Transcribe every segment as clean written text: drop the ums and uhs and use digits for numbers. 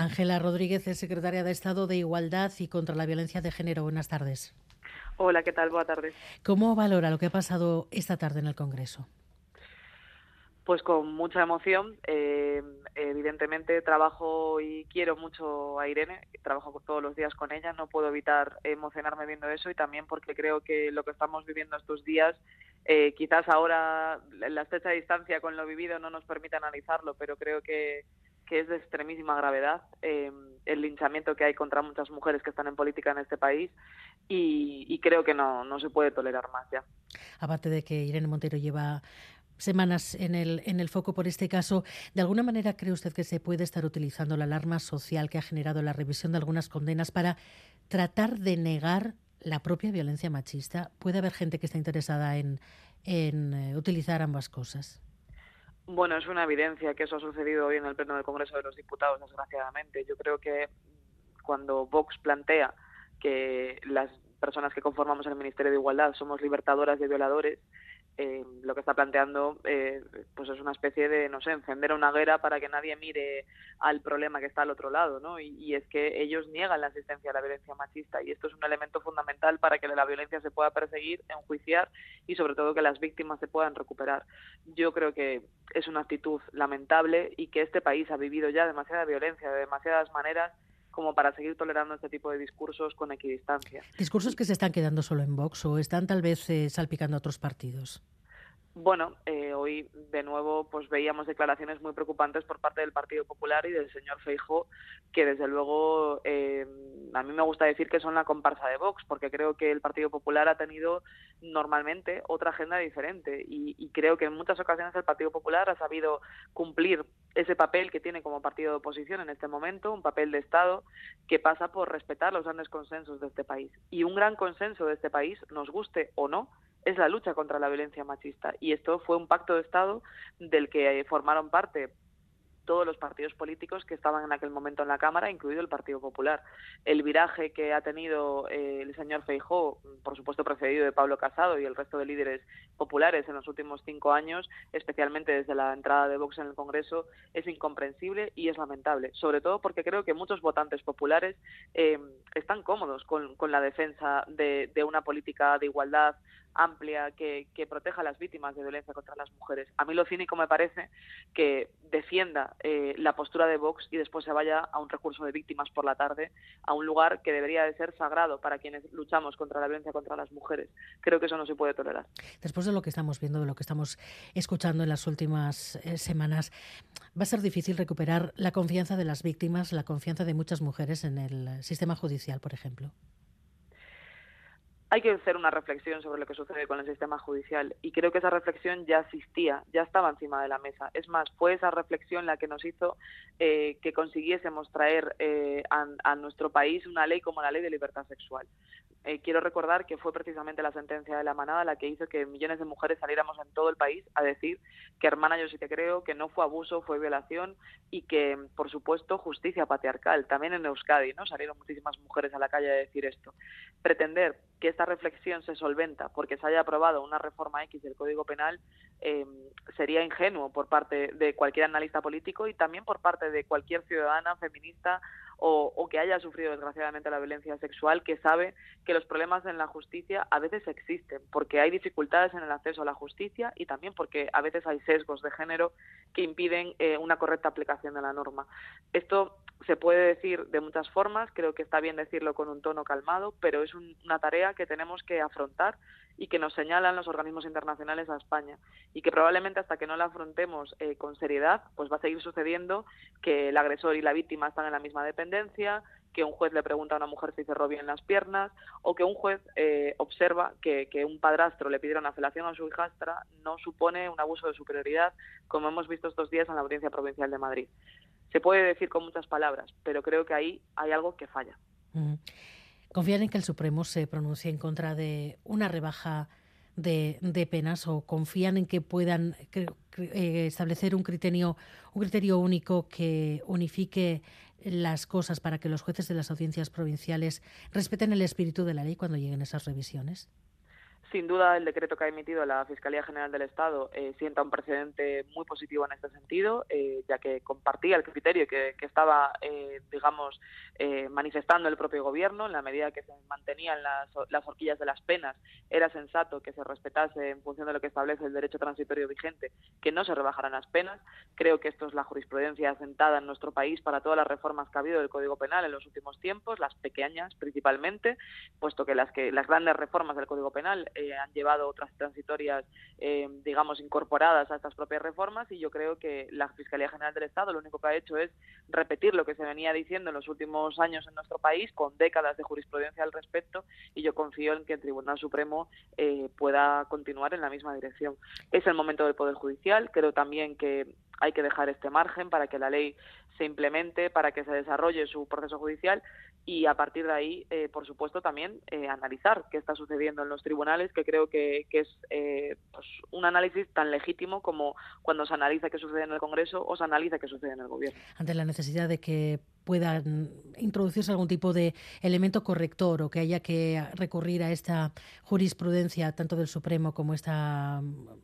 Ángela Rodríguez es secretaria de Estado de Igualdad y contra la Violencia de Género. Buenas tardes. Hola, ¿qué tal? Buenas tardes. ¿Cómo valora lo que ha pasado esta tarde en el Congreso? Pues con mucha emoción. Evidentemente trabajo y quiero mucho a Irene, trabajo todos los días con ella, no puedo evitar emocionarme viendo eso, y también porque creo que lo que estamos viviendo estos días, quizás ahora la estrecha distancia con lo vivido no nos permite analizarlo, pero creo que es de extremísima gravedad el linchamiento que hay contra muchas mujeres que están en política en este país, y creo que no se puede tolerar más ya. Aparte de que Irene Montero lleva semanas en el foco por este caso, ¿de alguna manera cree usted que se puede estar utilizando la alarma social que ha generado la revisión de algunas condenas para tratar de negar la propia violencia machista? ¿Puede haber gente que está interesada en utilizar ambas cosas? Bueno, es una evidencia que eso ha sucedido hoy en el Pleno del Congreso de los Diputados, desgraciadamente. Yo creo que cuando Vox plantea que las personas que conformamos el Ministerio de Igualdad somos libertadoras de violadores, lo que está planteando pues es una especie de, no sé, encender una hoguera para que nadie mire al problema que está al otro lado, ¿no? Y es que ellos niegan la existencia de la violencia machista, y esto es un elemento fundamental para que la violencia se pueda perseguir, enjuiciar y sobre todo que las víctimas se puedan recuperar. Yo creo que es una actitud lamentable y que este país ha vivido ya demasiada violencia de demasiadas maneras como para seguir tolerando este tipo de discursos con equidistancia. ¿Discursos que se están quedando solo en Vox o están tal vez salpicando a otros partidos? Bueno, hoy de nuevo pues veíamos declaraciones muy preocupantes por parte del Partido Popular y del señor Feijóo, que desde luego a mí me gusta decir que son la comparsa de Vox, porque creo que el Partido Popular ha tenido normalmente otra agenda diferente, y creo que en muchas ocasiones el Partido Popular ha sabido cumplir ese papel que tiene como partido de oposición en este momento, un papel de Estado que pasa por respetar los grandes consensos de este país. Y un gran consenso de este país, nos guste o no, es la lucha contra la violencia machista. Y esto fue un pacto de Estado del que formaron parte todos los partidos políticos que estaban en aquel momento en la Cámara, incluido el Partido Popular. El viraje que ha tenido el señor Feijóo, por supuesto precedido de Pablo Casado y el resto de líderes populares en los últimos 5 años, especialmente desde la entrada de Vox en el Congreso, es incomprensible y es lamentable, sobre todo porque creo que muchos votantes populares están cómodos con la defensa de una política de igualdad amplia que proteja a las víctimas de violencia contra las mujeres. A mí lo cínico me parece que defienda la postura de Vox y después se vaya a un recurso de víctimas por la tarde, a un lugar que debería de ser sagrado para quienes luchamos contra la violencia contra las mujeres. Creo que eso no se puede tolerar. Después de lo que estamos viendo, de lo que estamos escuchando en las últimas semanas, va a ser difícil recuperar la confianza de las víctimas, la confianza de muchas mujeres en el sistema judicial, por ejemplo. Hay que hacer una reflexión sobre lo que sucede con el sistema judicial, y creo que esa reflexión ya existía, ya estaba encima de la mesa. Es más, fue esa reflexión la que nos hizo que consiguiésemos traer a nuestro país una ley como la Ley de Libertad Sexual. Quiero recordar que fue precisamente la sentencia de la Manada la que hizo que millones de mujeres saliéramos en todo el país a decir que hermana, yo sí te creo, que no fue abuso, fue violación, y que, por supuesto, justicia patriarcal. También en Euskadi, ¿no?, salieron muchísimas mujeres a la calle a decir esto. Pretender que esta reflexión se solventa porque se haya aprobado una reforma X del Código Penal sería ingenuo por parte de cualquier analista político y también por parte de cualquier ciudadana feminista o que haya sufrido desgraciadamente la violencia sexual, que sabe que los problemas en la justicia a veces existen, porque hay dificultades en el acceso a la justicia y también porque a veces hay sesgos de género que impiden una correcta aplicación de la norma. Esto se puede decir de muchas formas, creo que está bien decirlo con un tono calmado, pero es una tarea que tenemos que afrontar y que nos señalan los organismos internacionales a España, y que probablemente hasta que no la afrontemos con seriedad, pues va a seguir sucediendo que el agresor y la víctima están en la misma dependencia, que un juez le pregunta a una mujer si cerró bien las piernas, o que un juez observa que un padrastro le pidiera una felación a su hijastra no supone un abuso de superioridad, como hemos visto estos días en la Audiencia Provincial de Madrid. Se puede decir con muchas palabras, pero creo que ahí hay algo que falla. ¿Confían en que el Supremo se pronuncie en contra de una rebaja de penas, o confían en que puedan establecer un criterio único que unifique las cosas para que los jueces de las audiencias provinciales respeten el espíritu de la ley cuando lleguen esas revisiones? Sin duda, el decreto que ha emitido la Fiscalía General del Estado sienta un precedente muy positivo en este sentido, ya que compartía el criterio que estaba, manifestando el propio Gobierno. En la medida que se mantenían las horquillas de las penas, era sensato que se respetase, en función de lo que establece el derecho transitorio vigente, que no se rebajaran las penas. Creo que esto es la jurisprudencia asentada en nuestro país para todas las reformas que ha habido del Código Penal en los últimos tiempos, las pequeñas principalmente, puesto que las grandes reformas del Código Penal han llevado otras transitorias, incorporadas a estas propias reformas, y yo creo que la Fiscalía General del Estado lo único que ha hecho es repetir lo que se venía diciendo en los últimos años en nuestro país, con décadas de jurisprudencia al respecto, y yo confío en que el Tribunal Supremo pueda continuar en la misma dirección. Es el momento del Poder Judicial. Creo también que hay que dejar este margen para que la ley se implemente, para que se desarrolle su proceso judicial, y a partir de ahí, por supuesto, también analizar qué está sucediendo en los tribunales, que creo que es un análisis tan legítimo como cuando se analiza qué sucede en el Congreso o se analiza qué sucede en el Gobierno. Ante la necesidad de que puedan introducirse algún tipo de elemento corrector o que haya que recurrir a esta jurisprudencia tanto del Supremo como esta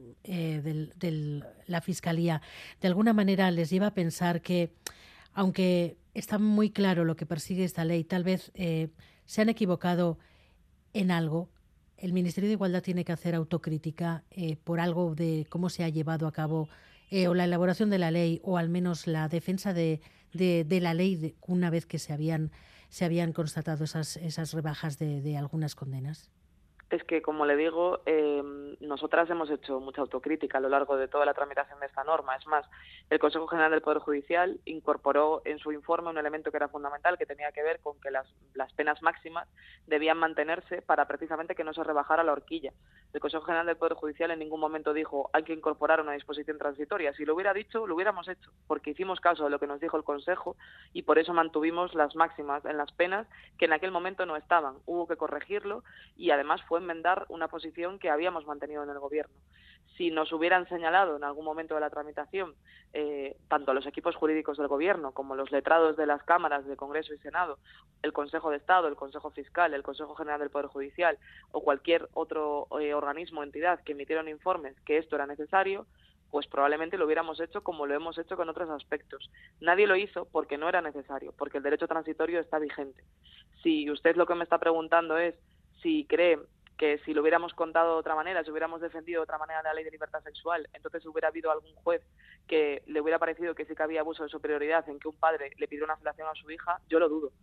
de la Fiscalía, de alguna manera les lleva a pensar que, aunque está muy claro lo que persigue esta ley, tal vez se han equivocado en algo. El Ministerio de Igualdad tiene que hacer autocrítica por algo de cómo se ha llevado a cabo o la elaboración de la ley, o al menos la defensa de la ley una vez que se habían constatado esas rebajas de algunas condenas. Es que, como le digo, nosotras hemos hecho mucha autocrítica a lo largo de toda la tramitación de esta norma. Es más, el Consejo General del Poder Judicial incorporó en su informe un elemento que era fundamental, que tenía que ver con que las penas máximas debían mantenerse para precisamente que no se rebajara la horquilla. El Consejo General del Poder Judicial en ningún momento dijo hay que incorporar una disposición transitoria. Si lo hubiera dicho, lo hubiéramos hecho, porque hicimos caso de lo que nos dijo el Consejo y por eso mantuvimos las máximas en las penas que en aquel momento no estaban. Hubo que corregirlo y además fue enmendar una posición que habíamos mantenido en el Gobierno. Si nos hubieran señalado en algún momento de la tramitación, tanto los equipos jurídicos del Gobierno como los letrados de las cámaras de Congreso y Senado, el Consejo de Estado, el Consejo Fiscal, el Consejo General del Poder Judicial o cualquier otro organismo o entidad que emitieron informes que esto era necesario, pues probablemente lo hubiéramos hecho como lo hemos hecho con otros aspectos. Nadie lo hizo porque no era necesario, porque el derecho transitorio está vigente. Si usted lo que me está preguntando es si cree que si lo hubiéramos contado de otra manera, si hubiéramos defendido de otra manera la ley de libertad sexual, entonces hubiera habido algún juez que le hubiera parecido que sí que había abuso de superioridad en que un padre le pidió una felación a su hija, yo lo dudo.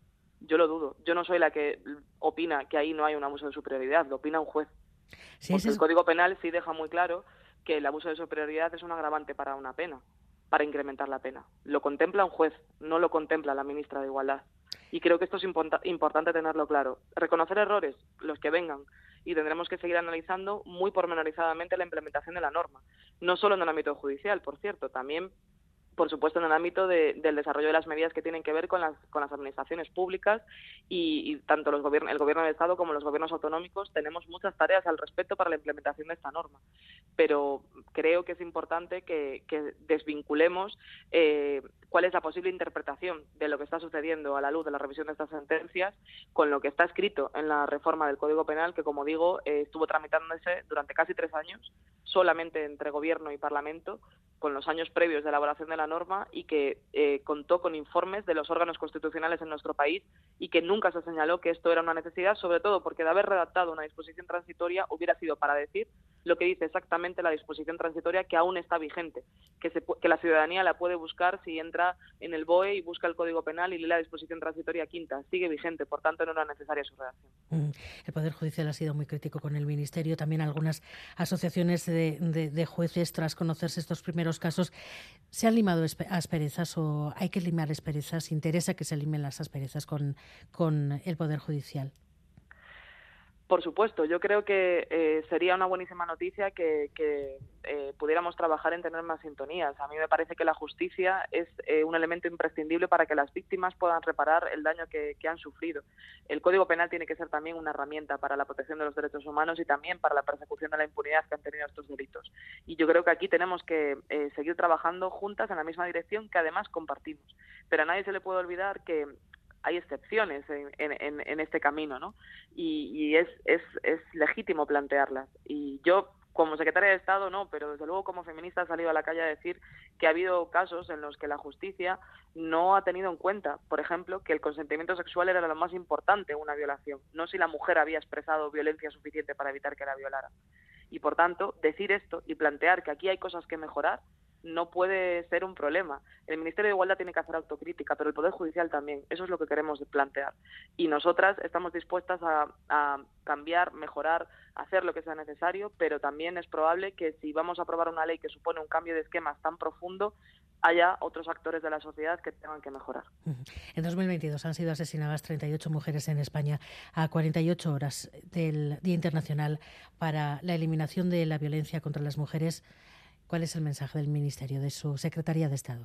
Yo no soy la que opina que ahí no hay un abuso de superioridad, lo opina un juez. Sí, porque el Código Penal sí deja muy claro que el abuso de superioridad es un agravante para una pena, para incrementar la pena. Lo contempla un juez, no lo contempla la ministra de Igualdad. Y creo que esto es importante tenerlo claro. Reconocer errores, los que vengan, y tendremos que seguir analizando muy pormenorizadamente la implementación de la norma. No solo en el ámbito judicial, por cierto, también, por supuesto, en el ámbito del desarrollo de las medidas que tienen que ver con las administraciones públicas y tanto el Gobierno del Estado como los gobiernos autonómicos tenemos muchas tareas al respecto para la implementación de esta norma. Pero creo que es importante que desvinculemos cuál es la posible interpretación de lo que está sucediendo a la luz de la revisión de estas sentencias con lo que está escrito en la reforma del Código Penal, que, como digo, estuvo tramitándose durante casi 3 años, solamente entre Gobierno y Parlamento, con los años previos de elaboración de la norma, y que contó con informes de los órganos constitucionales en nuestro país y que nunca se señaló que esto era una necesidad, sobre todo porque de haber redactado una disposición transitoria hubiera sido para decir lo que dice exactamente la disposición transitoria, que aún está vigente, que la ciudadanía la puede buscar si entra en el BOE y busca el Código Penal y lee la disposición transitoria quinta, sigue vigente, por tanto no era necesaria su redacción. El Poder Judicial ha sido muy crítico con el Ministerio, también algunas asociaciones de jueces, tras conocerse estos primeros casos. ¿Se han limado asperezas o hay que limar asperezas? ¿Interesa que se limen las asperezas con el Poder Judicial? Por supuesto, yo creo que sería una buenísima noticia que pudiéramos trabajar en tener más sintonías. A mí me parece que la justicia es un elemento imprescindible para que las víctimas puedan reparar el daño que han sufrido. El Código Penal tiene que ser también una herramienta para la protección de los derechos humanos y también para la persecución de la impunidad que han tenido estos delitos. Y yo creo que aquí tenemos que seguir trabajando juntas en la misma dirección, que además compartimos. Pero a nadie se le puede olvidar que hay excepciones en este camino, ¿no? Y es legítimo plantearlas. Y yo, como secretaria de Estado, no, pero desde luego como feminista he salido a la calle a decir que ha habido casos en los que la justicia no ha tenido en cuenta, por ejemplo, que el consentimiento sexual era lo más importante en una violación, no si la mujer había expresado violencia suficiente para evitar que la violara. Y por tanto, decir esto y plantear que aquí hay cosas que mejorar no puede ser un problema. El Ministerio de Igualdad tiene que hacer autocrítica, pero el Poder Judicial también. Eso es lo que queremos plantear. Y nosotras estamos dispuestas a cambiar, mejorar, hacer lo que sea necesario, pero también es probable que si vamos a aprobar una ley que supone un cambio de esquemas tan profundo, haya otros actores de la sociedad que tengan que mejorar. En 2022 han sido asesinadas 38 mujeres en España a 48 horas del Día Internacional para la Eliminación de la Violencia contra las Mujeres. ¿Cuál es el mensaje del Ministerio, de su Secretaría de Estado?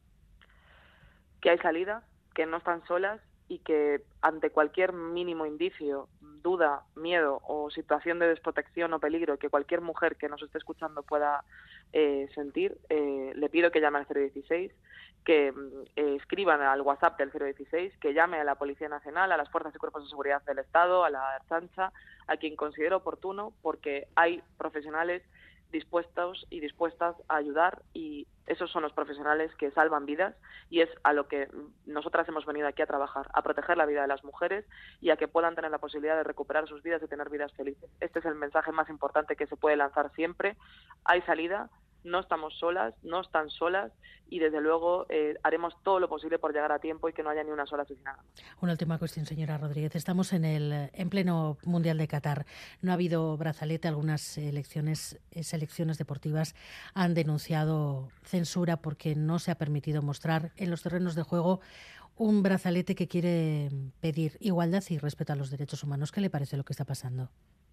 Que hay salida, que no están solas y que ante cualquier mínimo indicio, duda, miedo o situación de desprotección o peligro que cualquier mujer que nos esté escuchando pueda sentir, le pido que llame al 016, que escriban al WhatsApp del 016, que llame a la Policía Nacional, a las Fuerzas y Cuerpos de Seguridad del Estado, a la Ertzaintza, a quien considere oportuno, porque hay profesionales dispuestos y dispuestas a ayudar, y esos son los profesionales que salvan vidas, y es a lo que nosotras hemos venido aquí a trabajar, a proteger la vida de las mujeres y a que puedan tener la posibilidad de recuperar sus vidas y tener vidas felices. Este es el mensaje más importante que se puede lanzar siempre. Hay salida, no estamos solas, no están solas, y desde luego haremos todo lo posible por llegar a tiempo y que no haya ni una sola asesinada. Una última cuestión, señora Rodríguez. Estamos en pleno Mundial de Qatar. No ha habido brazalete. Algunas selecciones deportivas han denunciado censura porque no se ha permitido mostrar en los terrenos de juego un brazalete que quiere pedir igualdad y respeto a los derechos humanos. ¿Qué le parece lo que está pasando?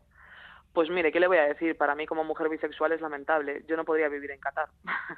Pues mire, ¿qué le voy a decir? Para mí, como mujer bisexual, es lamentable. Yo no podría vivir en Qatar.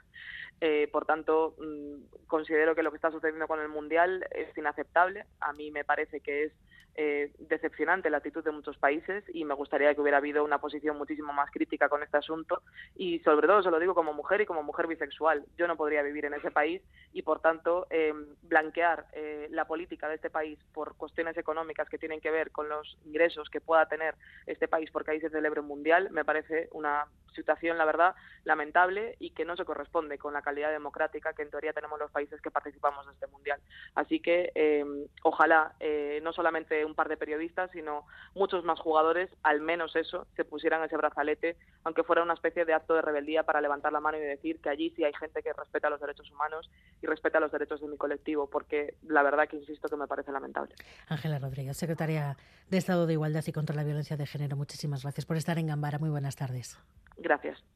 Por tanto, considero que lo que está sucediendo con el Mundial es inaceptable. A mí me parece que es decepcionante la actitud de muchos países, y me gustaría que hubiera habido una posición muchísimo más crítica con este asunto, y sobre todo se lo digo como mujer y como mujer bisexual. Yo no podría vivir en ese país, y por tanto blanquear la política de este país por cuestiones económicas que tienen que ver con los ingresos que pueda tener este país porque ahí se celebra un mundial, me parece una situación, la verdad, lamentable, y que no se corresponde con la calidad democrática que en teoría tenemos los países que participamos de este mundial. Así que ojalá no solamente un par de periodistas, sino muchos más jugadores, al menos eso, se pusieran ese brazalete, aunque fuera una especie de acto de rebeldía para levantar la mano y decir que allí sí hay gente que respeta los derechos humanos y respeta los derechos de mi colectivo, porque la verdad que insisto que me parece lamentable. Ángela Rodríguez, secretaria de Estado de Igualdad y contra la Violencia de Género, muchísimas gracias por estar en Gambara. Muy buenas tardes. Gracias.